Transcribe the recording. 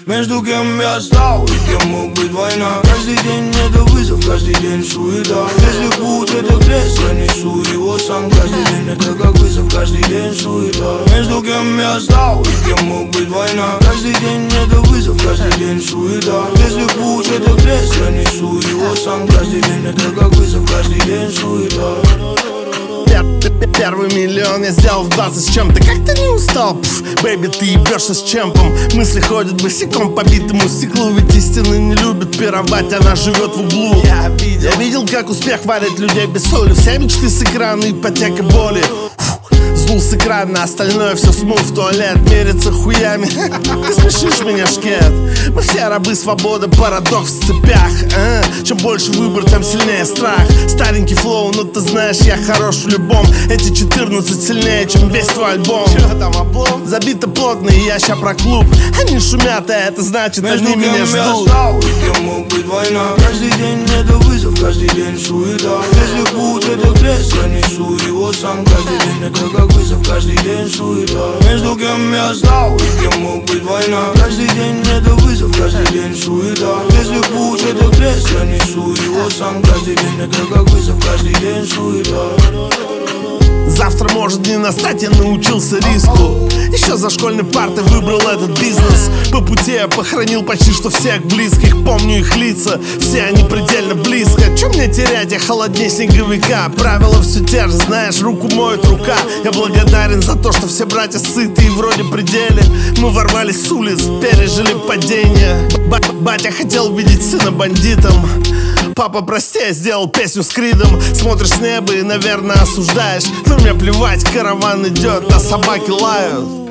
Между кем я стал и кем мог быть война. Каждый день это вызов, каждый день суета. Если путь это крест, я несу его сам. Каждый день это как вызов, каждый день суета. Между кем я стал и кем мог быть война. Каждый день это вызов, каждый день суета. Если путь это крест, я несу его сам. Каждый день это как вызов, каждый день суета. Первый миллион я сделал в 20 с чем-то. Как ты не устал? Бэйби, ты ебешься с чемпом. Мысли ходят босиком по битому стеклу. Ведь истина не любит пировать, она живет в углу. Я видел, как успех варит людей без соли. Все мечты с экрана, ипотека боли. Злу с экрана, остальное все смыл в туалет. Мериться хуями. Ты смешишь меня, шкет. Мы все рабы свободы, парадокс в цепях. Чем больше выбор, тем сильнее страх. Старенький флоу, но ты знаешь, я хорош в любом. Эти 14 сильнее, чем весь твой альбом. Чё там, облом? Забито плотно, и я ща про клуб. Они шумят, а это значит, они меня ждут. Я стал, и кем мог быть война. Каждый день это вызов, каждый день суета. Если путь это крест, я несу его сам. Каждый день это как вызов, каждый день суета. Между кем я стал и кем мог быть война. Каждый день это вызов, каждый день суета. Если путь это крест, я несу его сам. Каждый день это как вызов, каждый день суета. Завтра может не настать, я научился риску. Еще за школьной партой выбрал этот бизнес. По пути я похоронил почти что всех близких. Помню их лица, все они предельно близко. Че мне терять, я холоднее снеговика. Правила все те же, знаешь, руку моет рука. Я благодарен за то, что все братья сыты и вроде пределе. Мы ворвались с улиц, пережили падение. Батя хотел видеть сына бандитом. Папа, прости, я сделал песню с Кридом. Смотришь с неба и, наверное, осуждаешь. Но мне плевать, караван идет, а собаки лают.